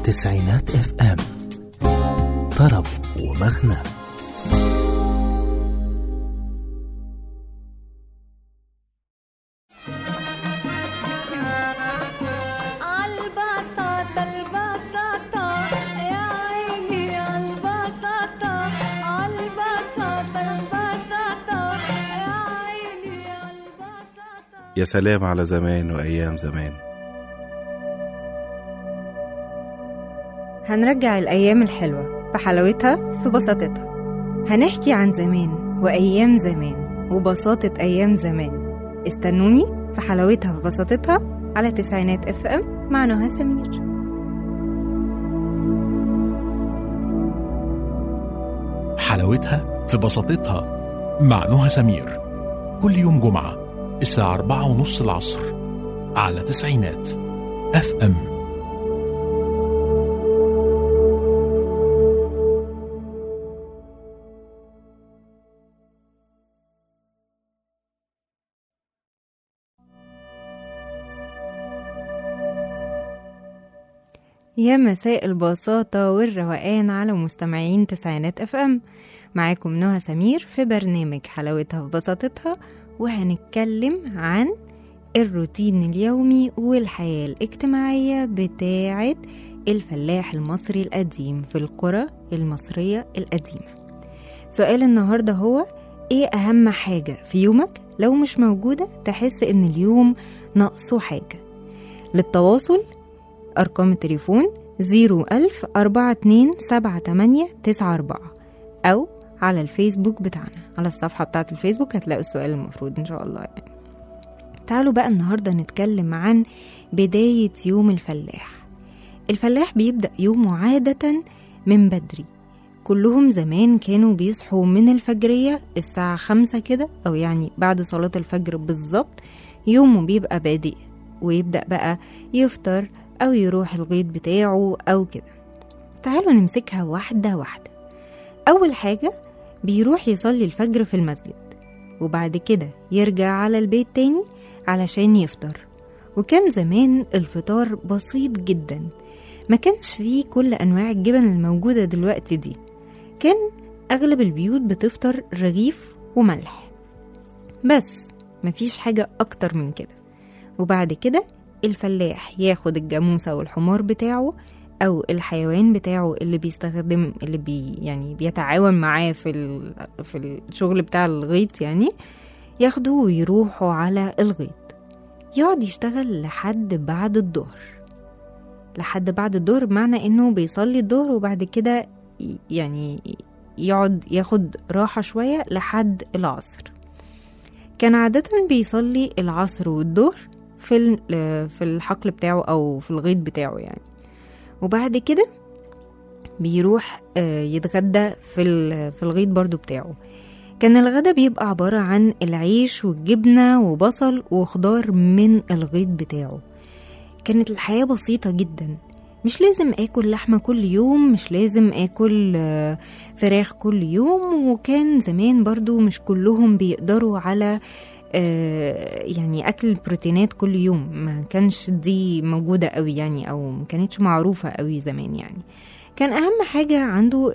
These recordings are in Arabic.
تسعينات اف ام، طرب ومغنى. يا سلام على زمان وأيام زمان. هنرجع الأيام الحلوة بحلاوتها في بساطتها. هنحكي عن زمان وأيام زمان وبساطة أيام زمان. استنوني في حلاوتها في بساطتها على تسعينات اف ام مع نهى سمير. حلاوتها في بساطتها مع نهى سمير، كل يوم جمعة الساعة 4:30 العصر على تسعينات اف ام. يا مساء البساطة والروقان على مستمعين تسعينات اف ام. معاكم نهى سمير في برنامج حلاوتها في بساطتها، وهنتكلم عن الروتين اليومي والحياة الاجتماعية بتاعة الفلاح المصري القديم في القرى المصرية القديمة. سؤال النهاردة هو: ايه أهم حاجة في يومك لو مش موجودة تحس ان اليوم ناقصه حاجة؟ للتواصل أرقام التليفون 010427894 أو على الفيسبوك بتاعنا، على الصفحة بتاعة الفيسبوك هتلاقوا السؤال المفروض إن شاء الله يعني. تعالوا بقى النهاردة نتكلم عن بداية يوم الفلاح. الفلاح بيبدأ يومه عادة من بدري. كلهم زمان كانوا بيصحوا من الفجرية الساعة 5 كده، أو يعني بعد صلاة الفجر بالظبط يومه بيبقى بادئ، ويبدأ بقى يفطر أو يروح الغيط بتاعه أو كده. تعالوا نمسكها واحدة واحدة. أول حاجة بيروح يصلي الفجر في المسجد، وبعد كده يرجع على البيت تاني علشان يفطر. وكان زمان الفطار بسيط جدا، ما كانش فيه كل أنواع الجبن الموجودة دلوقتي دي. كان أغلب البيوت بتفطر رغيف وملح بس، مفيش حاجة أكتر من كده. وبعد كده الفلاح ياخد الجاموسة والحمار بتاعه أو الحيوان بتاعه اللي بيستخدم اللي يعني بيتعاون معاه في الشغل بتاع الغيط، يعني ياخده ويروحوا على الغيط. يقعد يشتغل لحد بعد الظهر. لحد بعد الظهر بمعنى إنه بيصلي الظهر وبعد كده يعني يقعد ياخد راحة شوية لحد العصر. كان عادة بيصلي العصر والظهر في الحقل بتاعه أو في الغيط بتاعه يعني. وبعد كده بيروح يتغدى في الغيط برضو بتاعه. كان الغدا بيبقى عبارة عن العيش والجبنة وبصل وخضار من الغيط بتاعه. كانت الحياة بسيطة جدا، مش لازم آكل لحمة كل يوم، مش لازم آكل فراخ كل يوم. وكان زمان برضو مش كلهم بيقدروا على يعني أكل البروتينات كل يوم، ما كانش دي موجودة قوي يعني، أو ما كانتش معروفة قوي زمان يعني. كان أهم حاجة عنده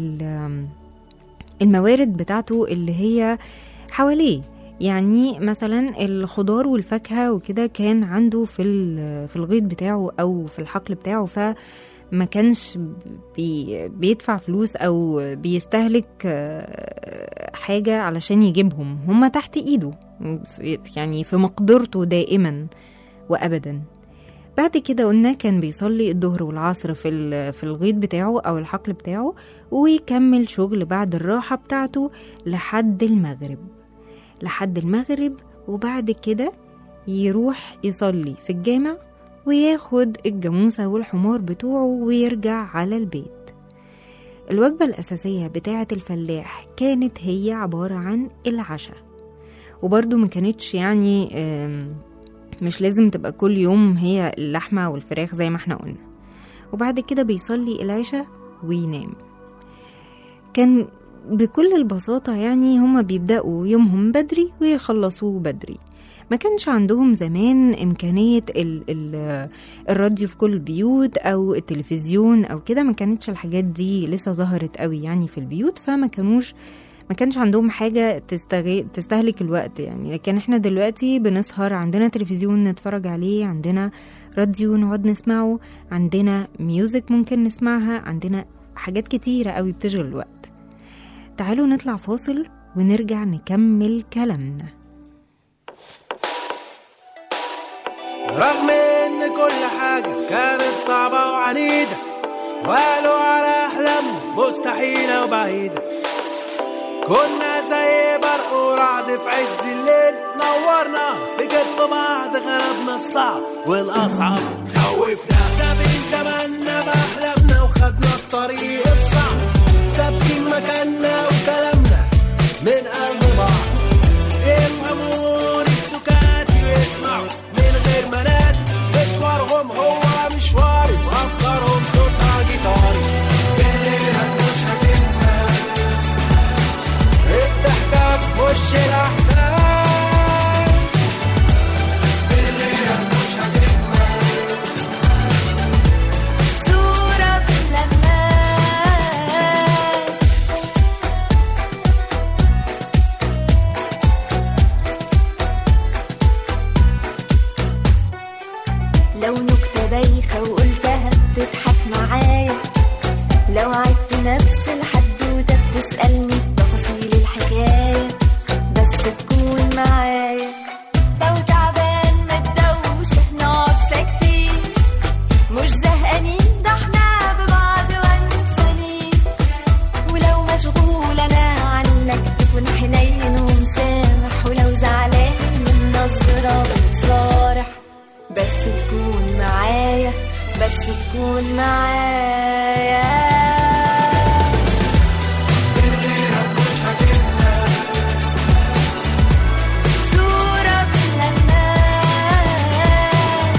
الموارد بتاعته اللي هي حواليه، يعني مثلا الخضار والفاكهة وكده كان عنده في الغيط بتاعه أو في الحقل بتاعه، فما كانش بيدفع فلوس أو بيستهلك حاجة علشان يجيبهم، هما تحت إيده يعني في مقدرته دائما وأبدا. بعد كده قلنا كان بيصلي الظهر والعصر في الغيط بتاعه أو الحقل بتاعه، ويكمل شغل بعد الراحة بتاعته لحد المغرب. وبعد كده يروح يصلي في الجامع وياخد الجاموسة والحمار بتوعه ويرجع على البيت. الوجبة الأساسية بتاعة الفلاح كانت هي عبارة عن العشاء، وبرضو ما كانتش يعني مش لازم تبقى كل يوم هي اللحمة والفراخ زي ما احنا قلنا. وبعد كده بيصلي العشاء وينام. كان بكل البساطة يعني هما بيبدأوا يومهم بدري ويخلصوه بدري. ما كانش عندهم زمان إمكانية الراديو في كل البيوت أو التلفزيون أو كده، ما كانتش الحاجات دي لسه ظهرت قوي يعني في البيوت، ما كانش عندهم حاجة تستهلك الوقت يعني. لكن احنا دلوقتي بنسهر، عندنا تلفزيون نتفرج عليه، عندنا راديو نقعد نسمعه، عندنا ميوزك ممكن نسمعها، عندنا حاجات كتيرة قوي بتشغل الوقت. تعالوا نطلع فاصل ونرجع نكمل كلامنا. رغم ان كل حاجة كانت صعبة وعنيدة وقالوا على احلامنا مستحيلة وبعيدة، كنا زي برق ورعد في عز الليل، نورنا في كتف بعض، غلبنا الصعب والأصعب، خوفنا سابقين زماننا بأحلامنا وخدنا الطريق الصعب، ثابتين مكاننا وكلامنا من قلب بعض، يفهموني بسكات يسمعوا من غير مناد، مشوارهم هو مشواري وأفكارهم صوتها جيتاري، بالليلة مش هتنام الضحكة في وش الأحزان، بالليلة مش هتنام صورة في اللمات. لو نكتة بايخة وقلتها بتضحك معايا، لو عدت نفس الحدوتة بتسألني تفاصيل الحكاية، بس تكون معايا. لو تعبان ما تدوش نقعد ساكتين، مش زهقانين ده احنا ببعض وانسانين، ولو مشغول انا عنك تكون حنين ومسامح، ولو زعلان من نظرة وصارح، بس تكون معايا، بس تكون معايا. صورة في اللمات.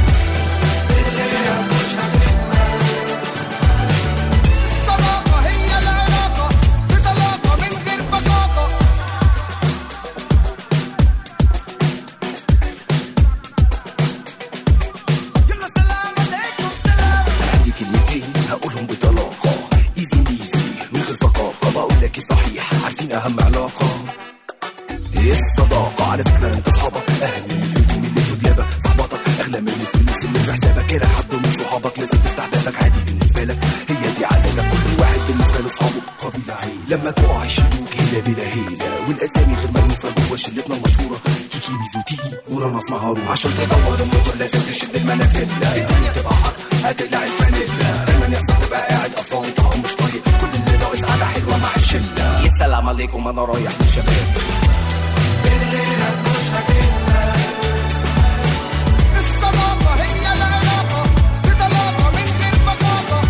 الصداقة هي العلاقة بطلاقة من غير بطاقة، يلا سلام عليكم سلام. عندي كلمتين هقولهم بطلاقة، ايزي ايزي من غير فقاقة، بقول لك صحيح عارفين اهم علاقة الصداقة. على فكرة انت صحابك اهم من الهدوم اللي في دولابك، صحباتك اغلى من الفلوس اللي في حسابك، كده حد من صحابك لازم تفتح بابك، عادي بالنسبة لك هي دي عادتك، كل واحد بالنسبة له صحابه قبيلة عيلة، لما تقع يشيلوك هيلة بلا هيلة، والاسامي غير مألوفة جوا شلتنا المشهورة، كيكي ميزو تيجي ورانا اسمهارو، عشان تدور الموتور لازم تشد المنافلة، الدنيا تبقى حر هتقلع الفانيلا، دايما يحصل تبقى قاعد قفان طعم مش طايق، كل اللي ناقص قعدة حلوة مع الشلة، يا سلام عليكم انا رايح للشباب. الصداقة هي العلاقة بطلاقة من غير بطاقة،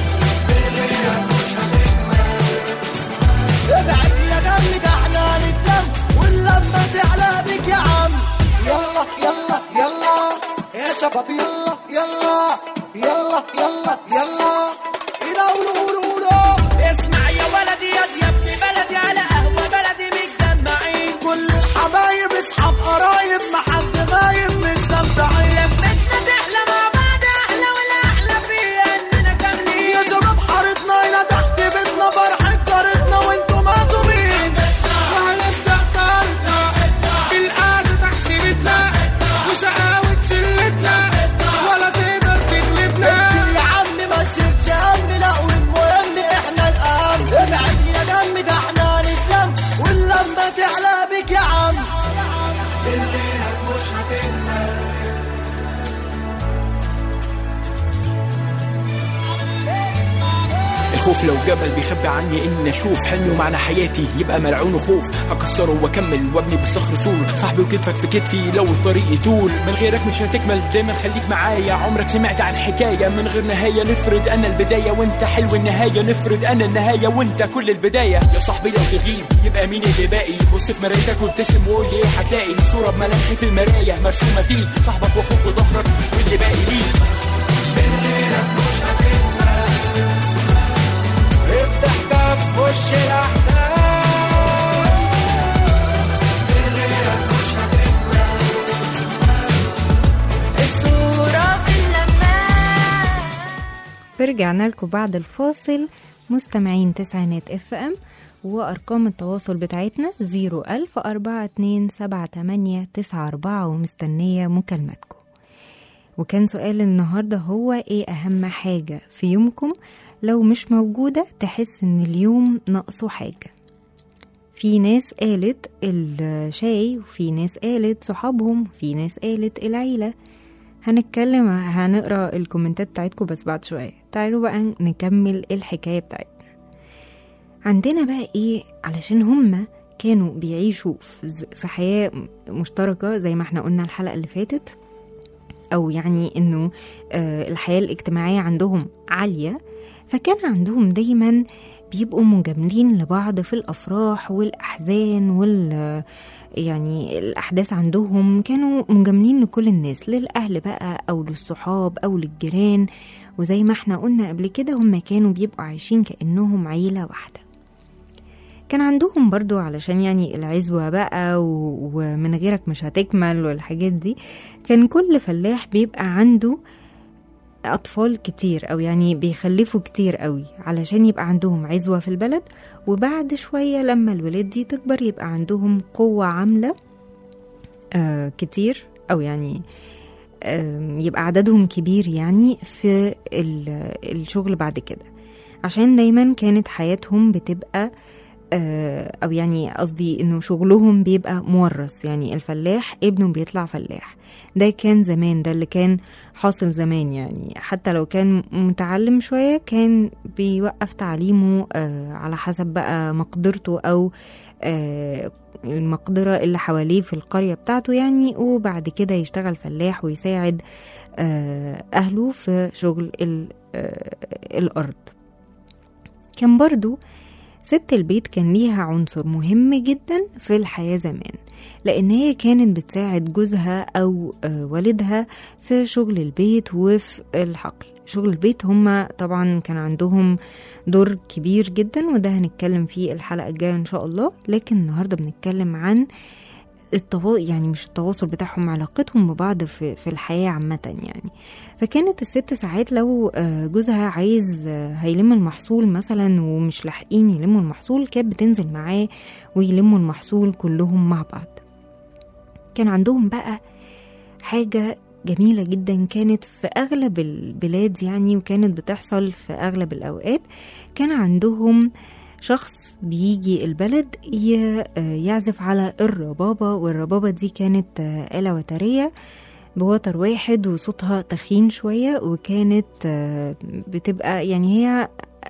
ابعد يا دم ده احنا نتلم واللمة تعلى بك يا عم، يلا يلا يلا يا شباب يلا يلا يلا يلا يلا قولوا اسمع يا ولدي يا ابن بلدي، على قهوة بلدي متجمعين، كل الحبايب اصحاب قرايب ما حد غايب مستمتعين، لمتنا تحلى مع بعض احلى ولا احلى فيها اننا كاملين، يا شباب حارتنا هنا تحت بيتنا فرحة جارتنا وانتم معزومين، وهنبدأ سهرتنا بالقعدة تحت بيتنا وشقاوة شلتنا ولا تقدر تغلبنا، يا عم ما تشيلش هم، لا والمهم احنا الأهم، ابعد يا دم ده احنا نتلم واللمة تعلى بك يا عم، الليلة مش هتنام. الخوف لو جبل بيخبي عني اني اشوف حلمي ومعنى حياتي يبقى ملعون وخوف، هكسره واكمل وابني بالصخر سور، صاحبي وكتفك في كتفي لو الطريق يطول، من غيرك مش هتكمل دايما خليك معايا، عمرك سمعت عن حكايه من غير نهايه، نفرض انا البدايه وانت حلو النهايه، نفرض انا النهايه وانت كل البدايه، يا صاحبي لو تغيب يبقى مين اللي باقي، بص في مرايتك وابتسم وقول لي هتلاقي صوره بملامحي في المرايه مرسومه فيك، صاحبك واخوك وظهرك واللي باقي ليك. الضحكة في وش الأحزان، الليلة مش هتكمل فرجعنا لكم بعد الفاصل مستمعين تسعينات اف ام، وأرقام التواصل بتاعتنا 010427894 ومستنية مكالماتكم. وكان سؤال النهاردة هو ايه أهم حاجة في يومكم لو مش موجودة تحس ان اليوم ناقصه حاجة؟ في ناس قالت الشاي، وفي ناس قالت صحابهم، وفي ناس قالت العيلة. هنقرأ الكومنتات بتاعتكم بس بعد شوية. تعالوا بقى نكمل الحكاية بتاعتنا. عندنا بقى ايه، علشان هم كانوا بيعيشوا في حياة مشتركة زي ما احنا قلنا الحلقة اللي فاتت، او يعني انه الحياة الاجتماعية عندهم عالية، فكان عندهم دايما بيبقوا مجاملين لبعض في الافراح والاحزان يعني الاحداث عندهم كانوا مجاملين لكل الناس، للاهل بقى او للصحاب او للجيران. وزي ما احنا قلنا قبل كده هم كانوا بيبقوا عايشين كأنهم عيلة واحدة. كان عندهم برضو علشان يعني العزوة بقى ومن غيرك مش هتكمل والحاجات دي، كان كل فلاح بيبقى عنده أطفال كتير، أو يعني بيخلفوا كتير قوي علشان يبقى عندهم عزوة في البلد. وبعد شوية لما الولاد دي تكبر يبقى عندهم قوة عاملة كتير، أو يعني يبقى عددهم كبير يعني في الشغل بعد كده، عشان دايما كانت حياتهم بتبقى أو يعني قصدي إنه شغلهم بيبقى مورث، يعني الفلاح ابنه بيطلع فلاح. ده كان زمان، ده اللي كان حاصل زمان. يعني حتى لو كان متعلم شوية كان بيوقف تعليمه على حسب بقى مقدرته أو المقدرة اللي حواليه في القرية بتاعته يعني، وبعد كده يشتغل فلاح ويساعد أهله في شغل الأرض. كان برضو ست البيت كان ليها عنصر مهم جدا في الحياة زمان، لأن هي كانت بتساعد جوزها أو والدها في شغل البيت وفي الحقل. شغل البيت هم طبعا كان عندهم دور كبير جدا، وده هنتكلم فيه الحلقة الجاية إن شاء الله. لكن النهاردة بنتكلم عن يعني مش التواصل بتاعهم، علاقتهم ببعض في الحياة عامة يعني. فكانت الست ساعات لو جوزها عايز هيلم المحصول مثلا ومش لاحقين يلموا المحصول، كانت بتنزل معاه ويلموا المحصول كلهم مع بعض. كان عندهم بقى حاجة جميلة جدا كانت في أغلب البلاد يعني، وكانت بتحصل في أغلب الأوقات. كان عندهم شخص بيجي البلد يعزف على الربابة، والربابة دي كانت آلة وترية بوتر واحد وصوتها تخين شوية، وكانت بتبقى يعني هي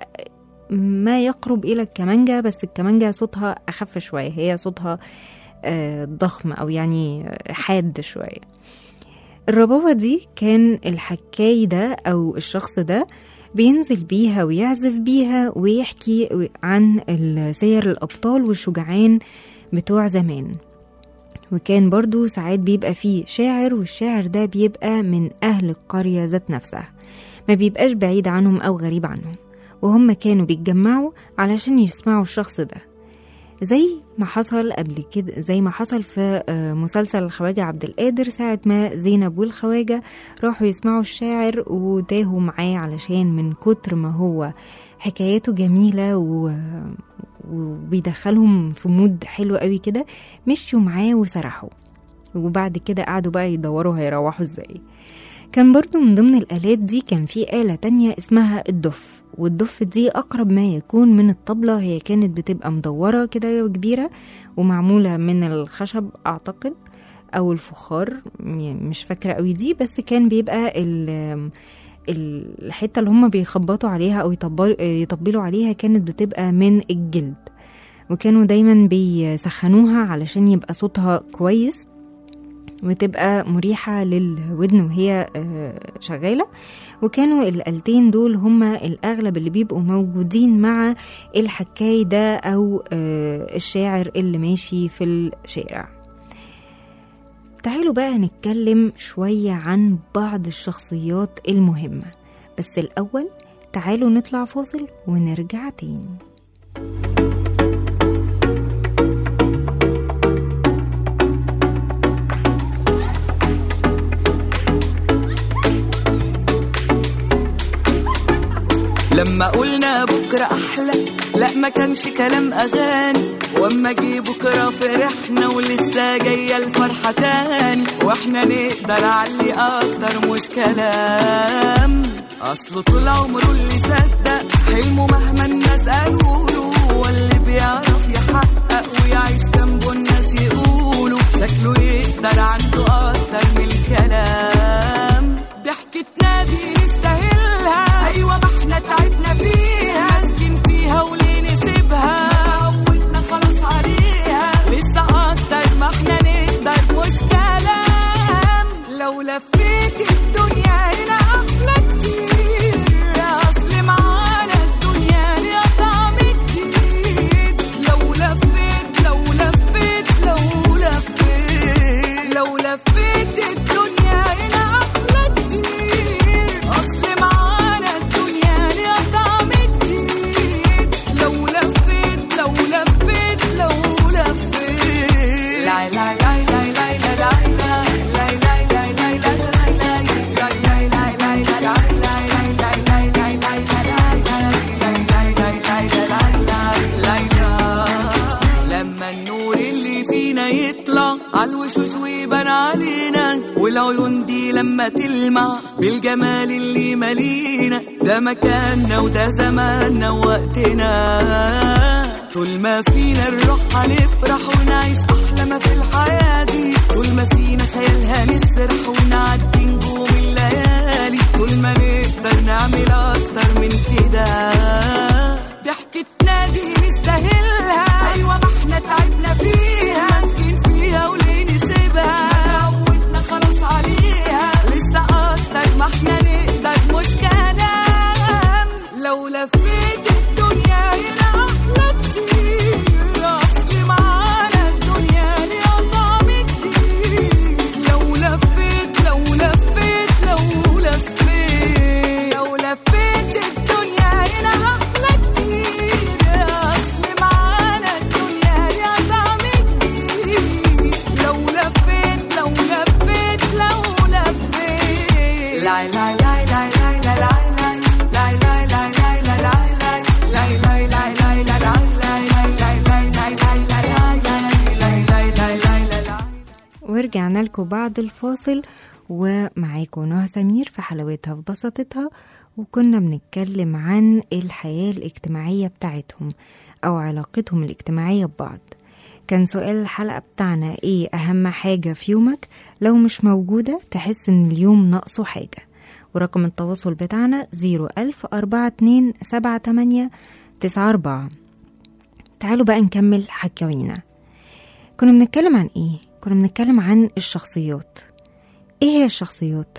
ما يقرب إلى الكمانجة، بس الكمانجة صوتها أخف شوية، هي صوتها ضخم أو يعني حاد شوية. الربابة دي كان الحكاي ده أو الشخص ده بينزل بيها ويعزف بيها ويحكي عن سير الأبطال والشجعان بتوع زمان. وكان برضو ساعات بيبقى فيه شاعر، والشاعر ده بيبقى من أهل القرية ذات نفسها، ما بيبقاش بعيد عنهم أو غريب عنهم، وهم كانوا بيتجمعوا علشان يسمعوا الشخص ده. زي ما حصل قبل كده، زي ما حصل في مسلسل الخواجة عبد القادر، ساعة ما زينب والخواجة راحوا يسمعوا الشاعر وتاهوا معاه علشان من كتر ما هو حكاياته جميلة وبيدخلهم في مود حلو قوي كده، مشيوا معاه وسرحوا. وبعد كده قعدوا بقى يدوروا هيروحوا ازاي. كان برضو من ضمن الآلات دي كان في آلة تانية اسمها الدف، والدف دي أقرب ما يكون من الطبلة. هي كانت بتبقى مدورة كده وكبيرة ومعمولة من الخشب أعتقد أو الفخار، مش فاكرة قوي دي، بس كان بيبقى الحتة اللي هم بيخبطوا عليها أو يطبلوا عليها كانت بتبقى من الجلد، وكانوا دايما بيسخنوها علشان يبقى صوتها كويس وتبقى مريحة للودن وهي شغالة. وكانوا الآلتين دول هما الأغلب اللي بيبقوا موجودين مع الحكاي ده أو الشاعر اللي ماشي في الشارع. تعالوا بقى نتكلم شوية عن بعض الشخصيات المهمة، بس الأول تعالوا نطلع فاصل ونرجع تاني. لما قلنا بكرة أحلى، لا ما كانش كلام أغاني، واما جه بكرة فرحنا ولسه جاية الفرحة تاني، واحنا نقدر علي أكتر مش كلام. أصله طول عمره اللي صدق حلمه مهما الناس قالوله، واللي بيعرف يحقق ويعيش جنبه الناس يقولوا شكله يقدر عنده أكتر من الكلام. ضحكتنا دي نستاهلها، أيوة ما احنا تعبنا فيها، مسكين فيها وليه نسيبها، عودنا خلاص عليها، لسه أكتر ما احنا نقدر مش كلام. لو لفيت الدنيا هنا أحلى كتير، أصل معانا الدنيا ليها طعم جديد. لو لفيت لو لفيت لو لفيت لو لفيت الدنيا هنا أحلى كتير، أصل معانا الدنيا ليها طعم جديد. لو لفيت لو لفيت لو لفيت لا لا لا لا لا لا لما النور اللي فينا يطلع عالوشوش ويبان علينا، والعيون دي لما تلمع بالجمال اللي مالينا، ده مكاننا وده زماننا ووقتنا. طول ما فينا الروح هنفرح ونعيش أحلى ما في الحياة دي، طول ما فينا خيالها نسرح ونعدي نجوم الليالي، طول ما نقدر نعمل أكتر من كده. ضحكتنا دي نستاهلها، أيوة ما احنا تعبنا فيها، مسكين فيها وليه نسيبها، عودنا خلاص عليها، لسه أكتر ما احنا نقدر مش كلام. لو لفيت الدنيا هنا أحلى كتير، أصل معانا الدنيا ليها طعم جديد. لو لفيت لو لفيت لو لفيت لو لفيت الدنيا هنا أحلى كتير، أصل معانا الدنيا ليها طعم جديد. لو لفيت لو لفيت لو لفيت لا لا لا لا لا لا ورجعنا لكم بعد الفاصل، ومعاكم نهى سمير في حلاوتها في بساطتها، وكنا بنتكلم عن الحياة الاجتماعية بتاعتهم أو علاقتهم الاجتماعية ببعض. كان سؤال الحلقة بتاعنا ايه أهم حاجة في يومك لو مش موجودة تحس ان اليوم ناقصه حاجة، ورقم التواصل بتاعنا 010427894. تعالوا بقى نكمل حكاوينا. كنا بنتكلم عن ايه؟ كنا بنتكلم عن الشخصيات. ايه هي الشخصيات؟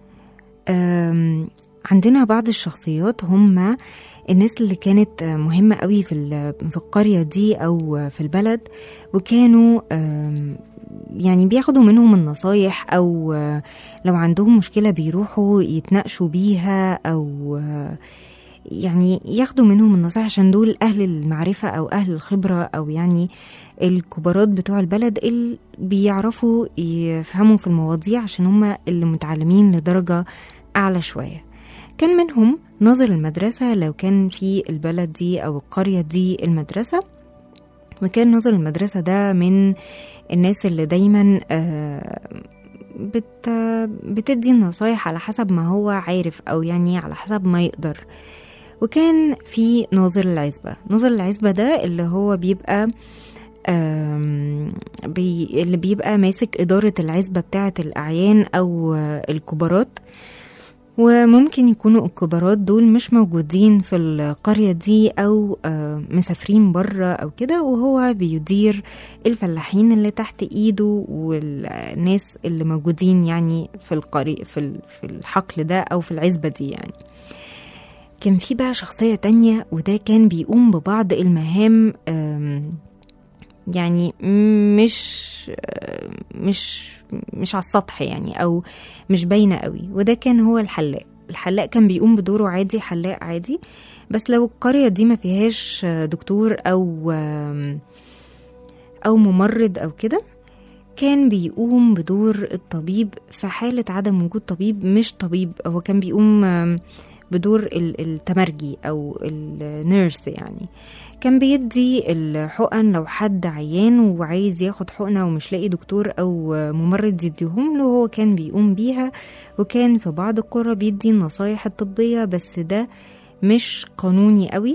عندنا بعض الشخصيات هم الناس اللي كانت مهمة قوي في القرية دي أو في البلد، وكانوا يعني بياخدوا منهم النصايح، أو لو عندهم مشكلة بيروحوا يتناقشوا بيها، أو يعني ياخدوا منهم النصايح، عشان دول أهل المعرفة أو أهل الخبرة، أو يعني الكبارات بتوع البلد اللي بيعرفوا يفهموا في المواضيع، عشان هم اللي متعلمين لدرجة أعلى شوية. كان منهم ناظر المدرسة لو كان في البلد دي أو القرية دي المدرسة، وكان ناظر المدرسة ده من الناس اللي دايما بتدي النصايح على حسب ما هو عارف، أو يعني على حسب ما يقدر. وكان في ناظر العزبة. ناظر العزبة ده اللي هو بيبقى اللي بيبقى ماسك إدارة العزبة بتاعة الأعيان أو الكبارات، وممكن يكونوا الكبارات دول مش موجودين في القرية دي أو مسافرين برا أو كده، وهو بيدير الفلاحين اللي تحت إيده والناس اللي موجودين يعني في القرية في الحقل ده أو في العزبة دي. يعني كان في بقى شخصية تانية، وده كان بيقوم ببعض المهام يعني مش على السطح يعني، أو مش باينة قوي، وده كان هو الحلاق. الحلاق كان بيقوم بدوره عادي، حلاق عادي، بس لو القرية دي ما فيهاش دكتور أو ممرض أو كده، كان بيقوم بدور الطبيب في حالة عدم وجود طبيب. مش طبيب، هو كان بيقوم بدور التمرجي أو النيرس يعني. كان بيدي الحقن لو حد عيان وعايز ياخد حقنة ومش لاقي دكتور أو ممرض يديهم له، هو كان بيقوم بيها. وكان في بعض القرى بيدي النصايح الطبية، بس ده مش قانوني قوي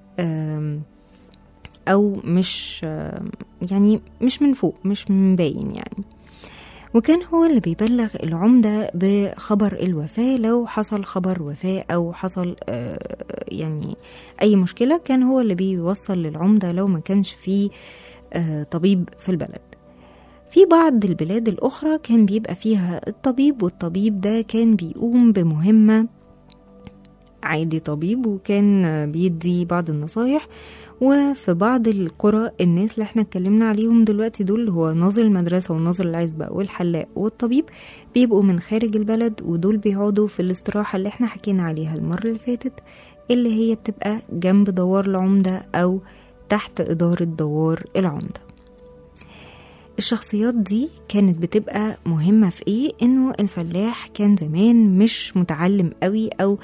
أو مش يعني مش من فوق، مش من باين يعني. وكان هو اللي بيبلغ العمدة بخبر الوفاة لو حصل خبر وفاة أو حصل يعني أي مشكلة، كان هو اللي بيوصل للعمدة لو ما كانش فيه طبيب في البلد. في بعض البلاد الأخرى كان بيبقى فيها الطبيب، والطبيب ده كان بيقوم بمهمة عادي طبيب، وكان بيدي بعض النصايح. وفي بعض القرى الناس اللي احنا اتكلمنا عليهم دلوقتي دول، هو ناظر المدرسة وناظر العزبة والحلاق والطبيب، بيبقوا من خارج البلد، ودول بيقعدوا في الاستراحة اللي احنا حكينا عليها المرة اللي فاتت، اللي هي بتبقى جنب دوار العمدة أو تحت إدارة دوار العمدة. الشخصيات دي كانت بتبقى مهمة في ايه؟ انه الفلاح كان زمان مش متعلم قوي، او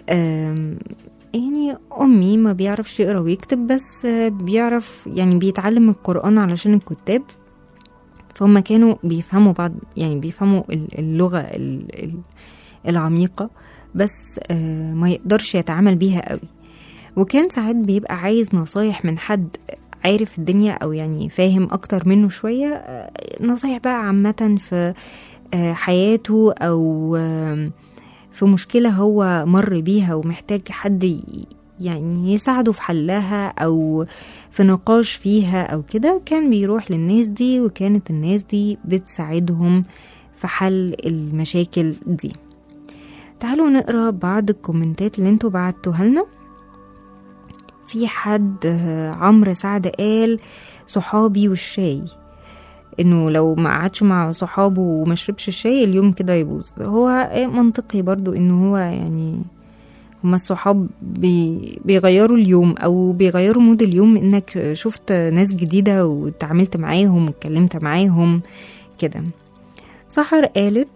يعني أمي ما بيعرفش يقرأ ويكتب، بس بيعرف يعني بيتعلم القرآن علشان الكتاب، فهم كانوا بيفهموا بعض، يعني بيفهموا اللغة العميقة، بس ما يقدرش يتعامل بيها قوي. وكان ساعات بيبقى عايز نصايح من حد عارف الدنيا أو يعني فاهم أكتر منه شوية، نصايح بقى عامة في حياته أو في مشكلة هو مر بيها ومحتاج حد يعني يساعده في حلها أو في نقاش فيها أو كده. كان بيروح للناس دي، وكانت الناس دي بتساعدهم في حل المشاكل دي. تعالوا نقرأ بعض الكومنتات اللي انتوا بعتوها لنا. في حد عمرو سعد قال صحابي والشاي، انه لو ما قعدش مع صحابه وما شربش الشاي اليوم كده يبوظ. هو منطقي برضو انه هو يعني هما الصحاب بيغيروا اليوم او بيغيروا مود اليوم، انك شفت ناس جديدة وتعاملت معاهم واتكلمت معاهم كده. سحر قالت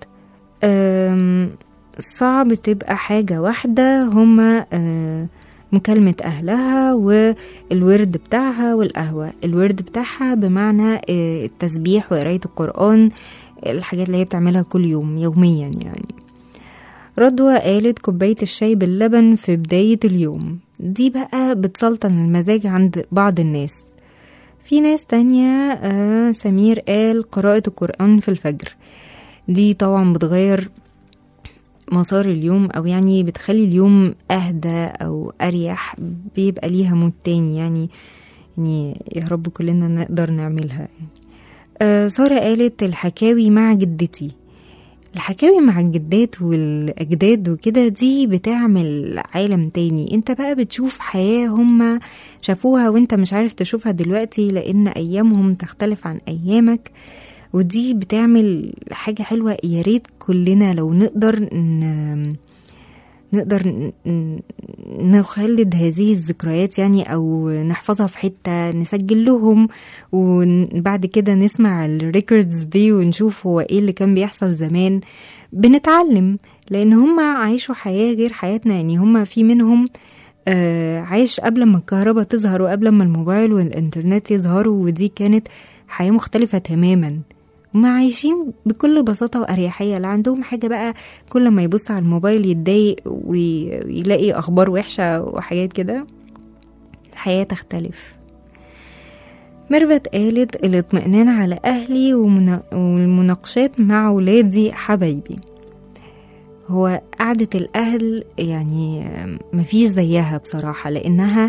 صعب تبقى حاجة واحدة، هما مكالمة أهلها والورد بتاعها والقهوة. الورد بتاعها بمعنى التسبيح وقراية القرآن، الحاجات اللي هي بتعملها كل يوم يوميا يعني. رضوى قالت كوباية الشاي باللبن في بداية اليوم، دي بقى بتسلطن المزاج عند بعض الناس. في ناس تانية سمير قال قراءة القرآن في الفجر، دي طبعا بتغير مسار اليوم أو يعني بتخلي اليوم أهدى أو أريح، بيبقى ليها مود تاني يعني يا رب كلنا نقدر نعملها يعني. سارة قالت الحكاوي مع جدتي. الحكاوي مع الجدات والأجداد وكده دي بتعمل عالم تاني، انت بقى بتشوف حياة هم شافوها وانت مش عارف تشوفها دلوقتي لأن أيامهم تختلف عن أيامك، ودي بتعمل حاجة حلوة. يا ريت كلنا لو نقدر نخلد هذه الذكريات يعني، أو نحفظها في حتة نسجل لهم، وبعد كده نسمع الريكوردز دي ونشوف هو ايه اللي كان بيحصل زمان. بنتعلم لأن هم عايشوا حياة غير حياتنا، يعني هم في منهم عايش قبل ما الكهرباء تظهر وقبل ما الموبايل والإنترنت يظهروا، ودي كانت حياة مختلفة تماما. هم عايشين بكل بساطة وأريحية، لا عندهم حاجة بقى كل ما يبص على الموبايل يتضايق ويلاقي أخبار وحشة وحاجات كده. الحياة تختلف. ميرفت قالت الاطمئنان على أهلي والمناقشات مع ولادي حبايبي. هو قعدة الأهل يعني مفيش زيها بصراحة، لأنها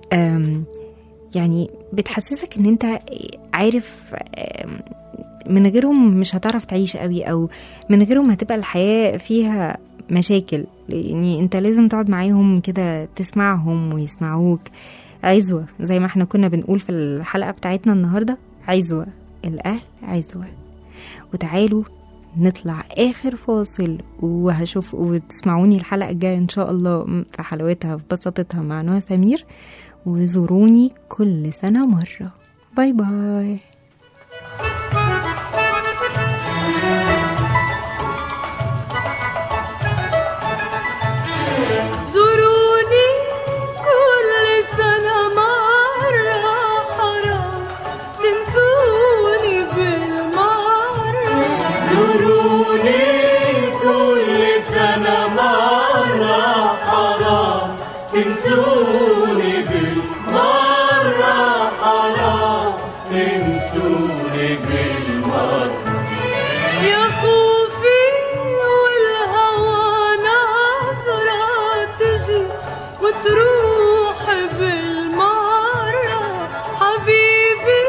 يعني بتحسسك ان انت عارف من غيرهم مش هتعرف تعيش قوي، او من غيرهم هتبقى الحياة فيها مشاكل. يعني انت لازم تقعد معاهم كده تسمعهم ويسمعوك. عزوة زي ما احنا كنا بنقول في الحلقة بتاعتنا النهاردة، عزوة الأهل عزوة. وتعالوا نطلع آخر فاصل وهشوف وتسمعوني الحلقة الجاية إن شاء الله في حلوتها في بساطتها مع نهى سمير، وزوروني كل سنة مرة. باي باي. تنسوني بالمرة حرام تنسوني بالمرة يا خوفي والهوى نظرة تجي وتروح بالمرة حبيبي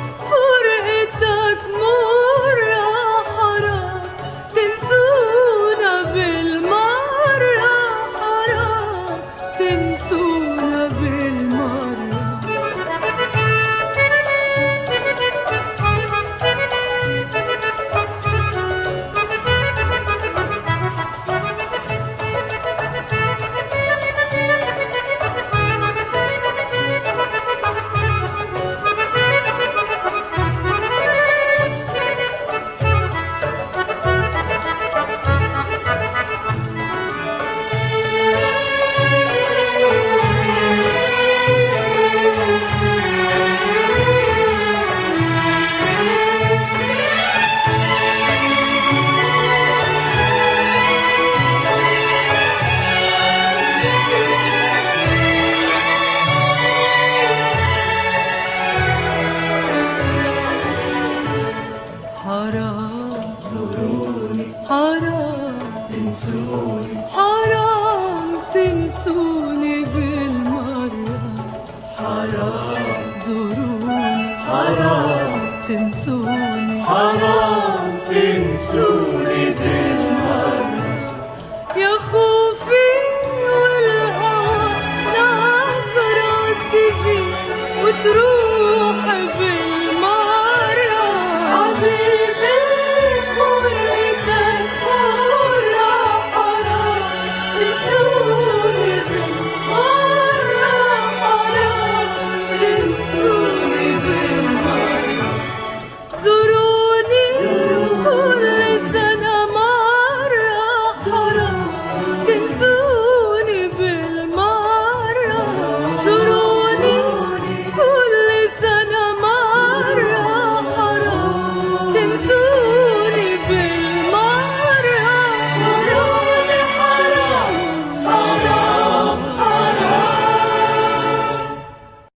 فرقتك مرة حرام تنسونا بالمرة حرام تنسونا بالمرة حرام تنسوني بالمرة حرام زوروني حرام تنسوني حرام تنسوني بالمرة يا خوفي والهوى نظرة تجي وتروح